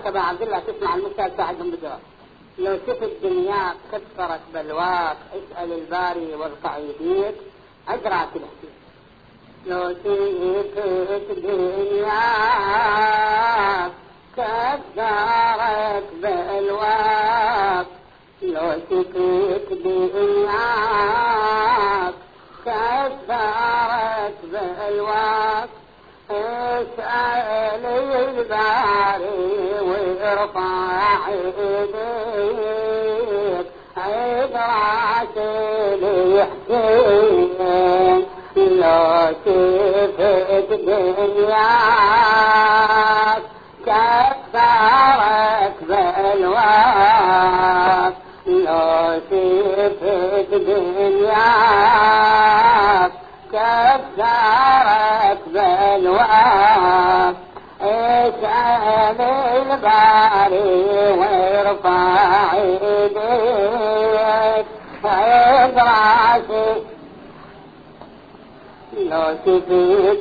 ابا عبد الله تسمع المشهد ساعدهم بجواب. لو شفت دنياك كثرت بلواك اسأل الباري وارفع يديك أجرى تلحكي. لو شفت دنياك كثرت بلواك لو شفت دنياك كثرت بلواك اسأل الباري وارفع يديك عبرات الحسين. لو شفت دنياك كثرت بلواك لو شفت دنياك كثرت بلواك اسأل الباري وارفع يديك عبراتي. لو شفت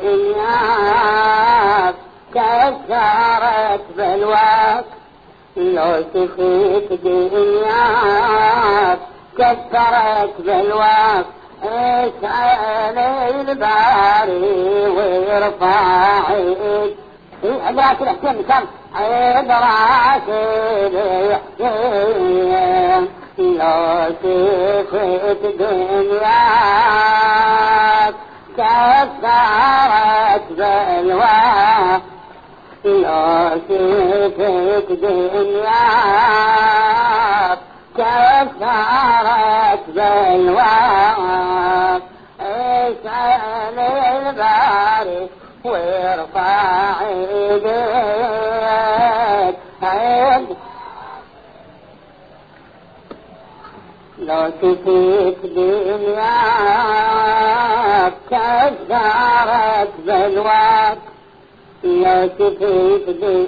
دنياك كثرت بلواك لو شفت دنياك كثرت بلواك اسأل الباري وارفع يديك. ذاك الحسين كم عبرات الحسين. لو شفت دنياك كثرت بلواك لو شفت دنياك كثرت بلواك اسأل الباري وارفع يديك. لو شفت دنياك كثرت بلواك لو شفت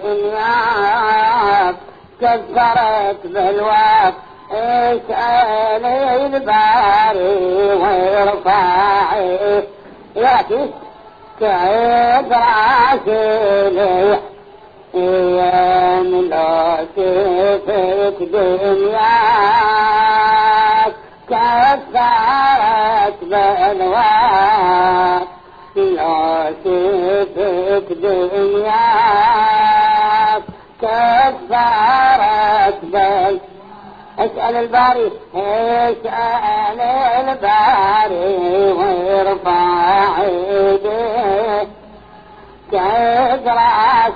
دنياك كثرت بلواك اسأل الباري وارفع يديك كعيد راسي لو شفت دنياك كثرت بلواك لو شفت دنياك كثرت بلواك اسأل الباري اسأل الباري وارفع يديك كعيد راسي.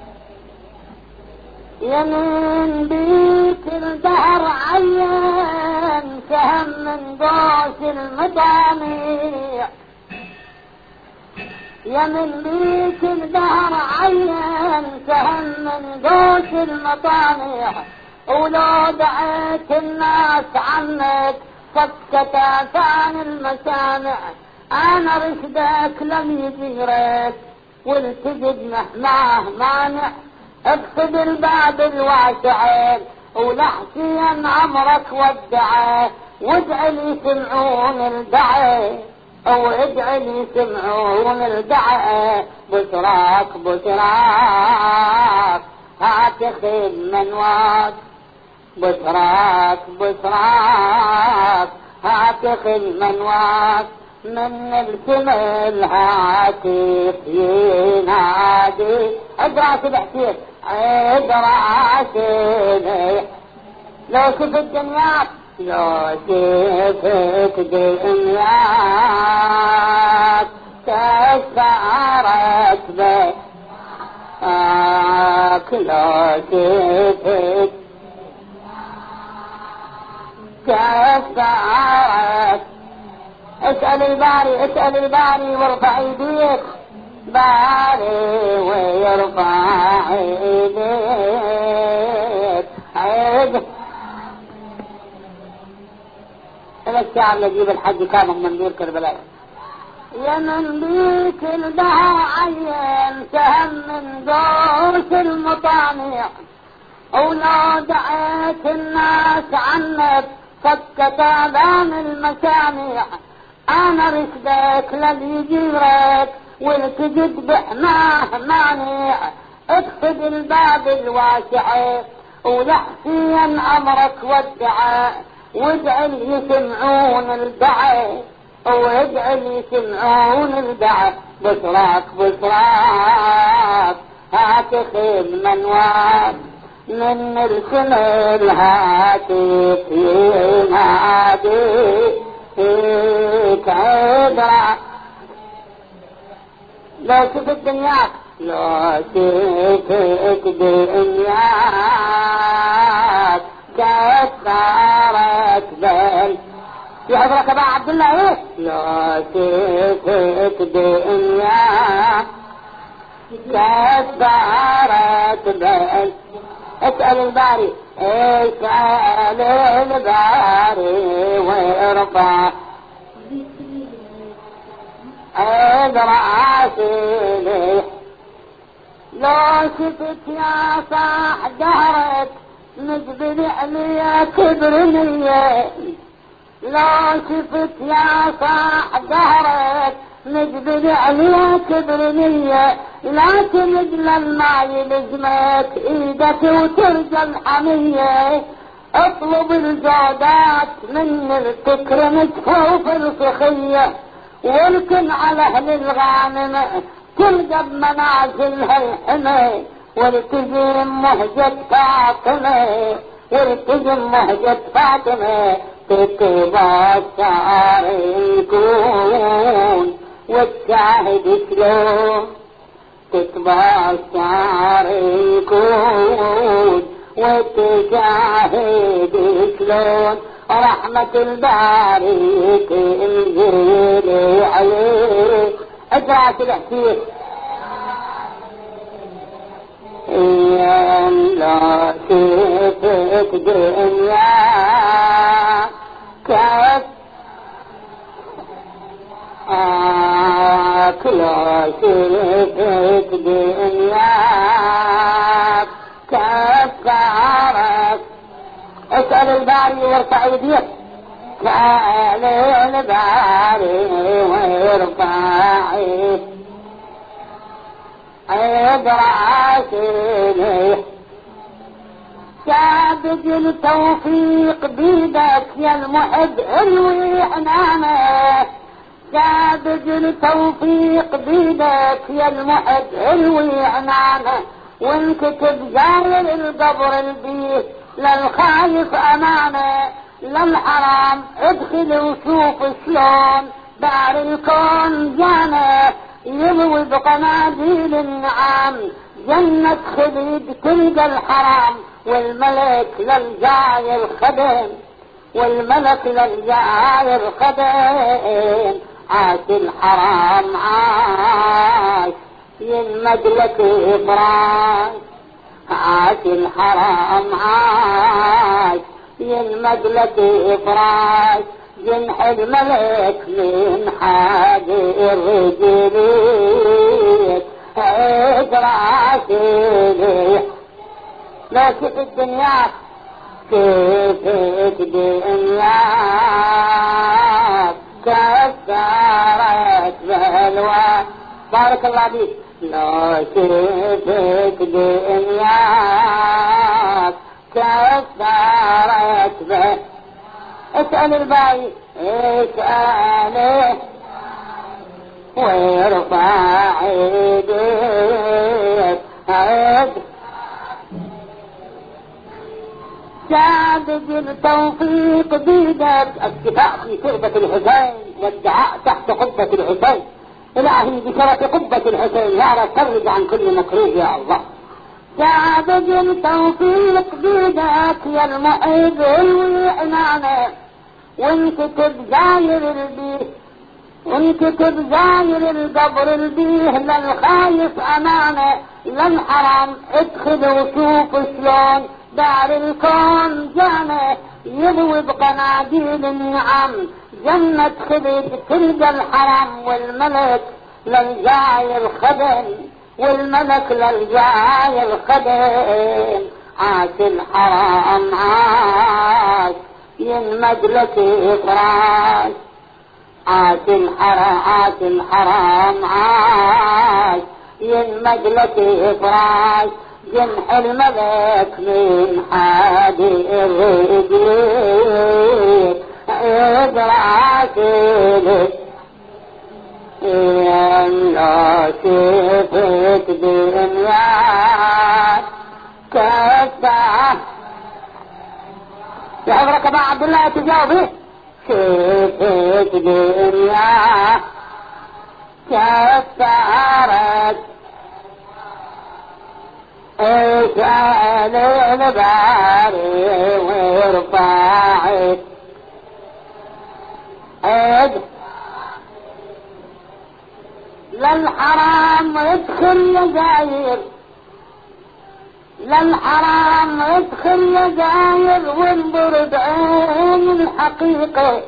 يمين بيك الدهر عين سهم من قوس المطاميع. يمين بيك الدهر عين سهم من قوس المطاميع. ولو دعيت الناس عنك سكت آذان المسامع. انا رشدك لم يجيرك والتجد مهماه مانع. اقصد الباب الواسعين ولحسين عمرك ودعه وادعي لي يسمعون الدعاء وادعي لي يسمعون الدعاء. بشراك بشراك هاتخذ من واد بشراك بشراك هاتخذ من واد. من السماء الهاتف ينادي ادرعت الحسين ادرعت لو شفت دنياك لو شفت دنياك كثرت بلواك لو شفت كثرت. اسأل الباري اسأل الباري وارفع يديك باري ويرفع يديك عيد. هذا الشعر نجيب الحج كان من دور كربلاء. يا من بيك البهر عين سهم من دوس المطامع. ولو دعيت الناس عنك سكت آذان المسامع. انا رشدك للي يجيرك والتجد بحماه مانع. اقصد الباب الواسع ولحسين امرك ودعا، وادعي يسمعون الدعاء، وادعي يسمعون الدعاء. بصراك بصراك هاتخذ منواك من السماء الهاتف ينادي فيك عبرة. لو شفت دنياك، لو شفت دنياك كسرت بل في عبرك ابا عبد الله ايه؟ لو شفت دنياك كسرت بل اسأل الباري، اسأل الباري وارفع راسي. لو شفت يا صاح دهرك مجبل عليا كبرنية، لو شفت يا صاح دهرك مجبل عليا كبرنية، لكن اجلل ما يلزمك ايدك وترجى الحمية. اطلب الجودات من التكرمك فوق الفخية، واركن على اهل الغانم تلقى بمنازلها الحمى، والتزم مهجة فاطمة، والتزم مهجة فاطمة. تتبصر يكون والشاهد شلون، تتبصر يكون والشاهد شلون. رحمة الباري تنزل عليك. اجرى تلحكيه لا شفت دنيا كف لا شفت دنيا كفارك. اسأل الباري وارفع يديك، سأل الباري وارفع راسي. سابق التوفيق بيدك يا المحب الوي عنانه، سابق التوفيق بيدك يا المحب الوي عنانه. وانكتب زاير القبر البيت للخايف امانه، للحرام ادخل وشوف شلون دار الكون جانه. يضوي بقناديل النعام جنة خليد تلقى الحرام، والملك للجاي الخدم، والملك للجاي الخدم. عاش الحرام عاش ينمد لك إفراش، عاش الحرام عاش ينمد لك إفراش. جنح الملك من حاجة الرجلية ادراسي. لا شفت الدنيا شفت دنيا كسرت بلوى. بارك الله بيك. لا شفت دنيا كسرت بلوى. اسأل الباي اسأله ويرفع يديك عد. سابق التوفيق بيدك. الشفاء في تربة الحسين والدعاء تحت قبة الحسين. إلهي بشرف قبة الحسين يا رب فرج عن كل مكروه يا الله. سابق التوفيق بيدك يا المعيد الوعنانة، وانكتب زاير البيه، وانكتب زاير القبر البيه للخايف امانه. للحرام ادخل وشوف شلون دار الكون جانه. يضوي بقناديل النعم جنة خليد تلقى الحرام، والملك للجاي الخدم، والملك للجاي الخدم. عاش الحرام عاش ينمد لك إفراش، عاش الحرام عاش ينمد لك فراش جنح الملك من حادي الرجلين ادراسلك لا شفت دنيا كفاه يحضرك ابا عبد الله تجاوبه شفت دنيا كفارت اسأل الباري وارفعت للحرام ادخل يا زاير للحرام ادخل يا زاير وانظر بعين الحقيقة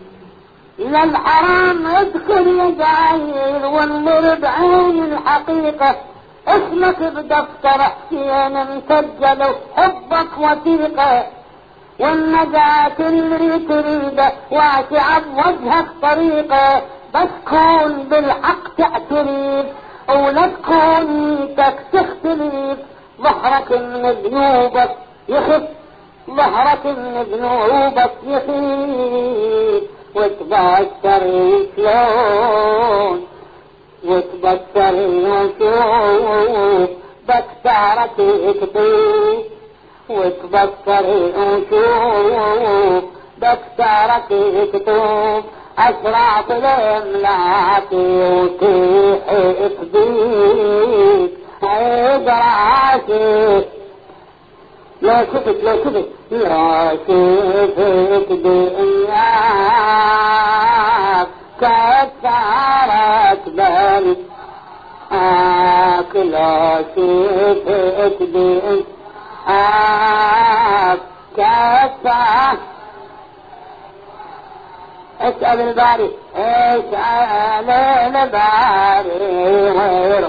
للحرام ادخل يا زاير وانظر بعين الحقيقة اسمك بدفتر حسين مسجل حبك وثيقة والنجاة اللي تريده واسعة بوجهك طريقة بس كون بالحق تعترف ولا تكون نيتك تختلف ظهرك من ذنوبك يخف ظهرك من ذنوبك يخف وتبصر شلون وتبصر وشوف بكتارك يكتب وتبصر وشوف بكتارك يكتب أسرع في الإملاك وتيح إفديك عيد راسك لا شفت لا شفت لا شفت دنياك كثارت بالك لا شفت دنياك كثارت اسأل الباري اسأل الباري غيره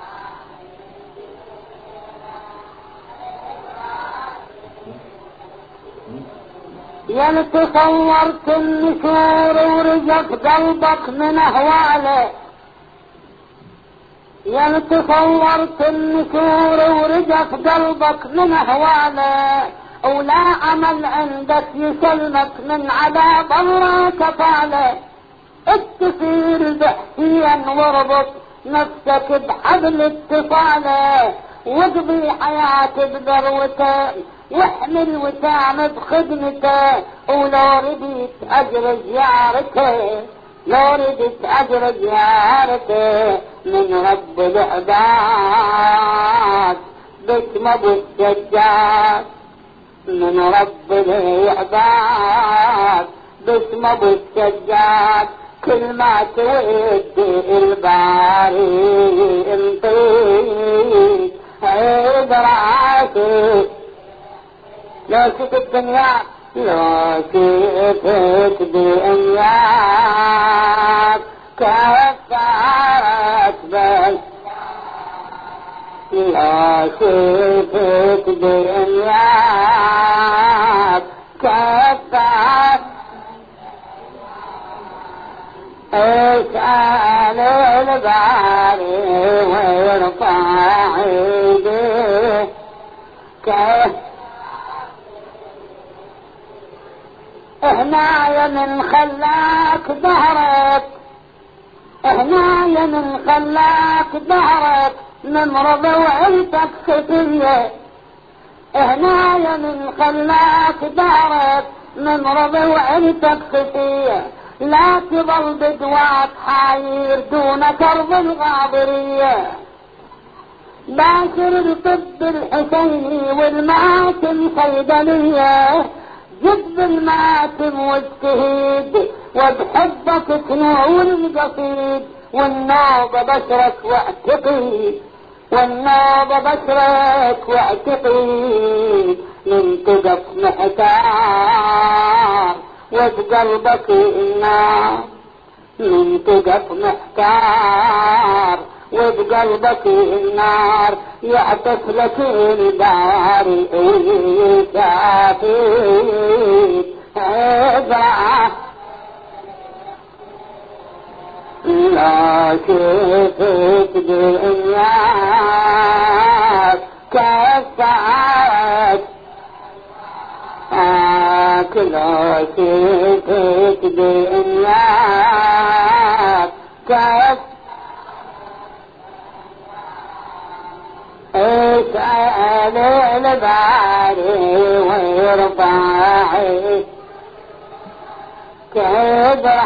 يا تصورت النشور ورجف قلبك من اهواله يا تصورت النشور ورجف قلبك من اهواله ولا عمل عندك يسلمك من عذاب الله كفاله اتصير بحسين واربط نفسك بحبل اتصاله واقضي حياتك بذروته واحمل وسام بخدمته ولو رديت اجر زيارته لو رديت اجر زيارته من رب العباد باسم ابو السجاد من رب العباد باسم ابو السجاد كل ما تودي الباري انطيك عيد راسك لا شفت الدنيا لا شفت دنياك كفارت بل لا شفت دنياك كفارت اسأل الباري وارفع ايديه هنايا من خلاك ظهرك هنايا من خلاك ظهرك نمرض وعيتك خفية هنايا من خلاك ظهرك نمرض وعيتك خفية لا تظل بدواك حاير دون كرب الغاضرية باشر الطب الحسيني والمآتم صيدلية جد المآتم واجتهد وبحبك تنوع القصيد والنوب بشرك واعتقيد والنوب بشرك واعتقيد من تقف محتار وبقلبك النار من تقف محتار وبقلبك النار يعطف لك الباري ويكافيك ابرع لا شفت دنياك كالساعات لا شفت دنياك اسأل الباري ويرفعي كبره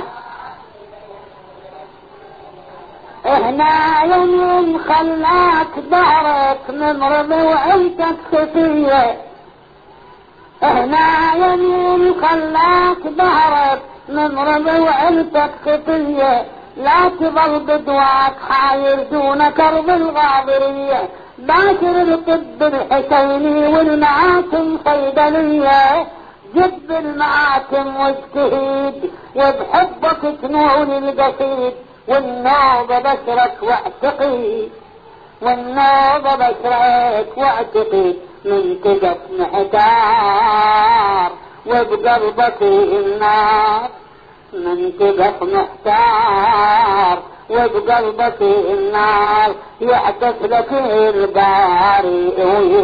هنا يوم خلاك ظهرك ممرض وعيتك خفية هنا يوم خلاك ظهرك ممرض وعيتك خفية لا تظل بدواك حاير دون كرب الغاضرية باكر الطب الحسيني والمعاتم صيدلية جب المعاتم واجتهد وبحبك تنول القصيد والنوبة بشرك واعتقد والنوبة بشرك واعتقد من تقف محتار وبقلبك النار من تقف محتار وبقلبك النار يعتف لك الباري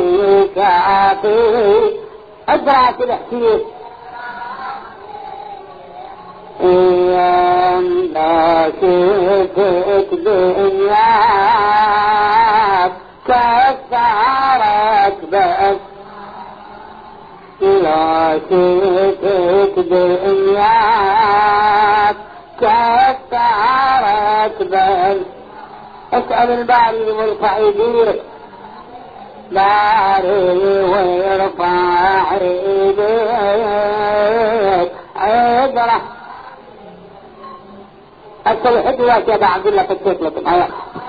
ويكافي أدرك الحكيم لا شفت دنياك كالسعرك بس لا شفت دنياك كالسعرك بس اسأل الباري ويرفع يديك باري ويرفع يديك عذره أسأل حدوة يا عبد الله في التكلة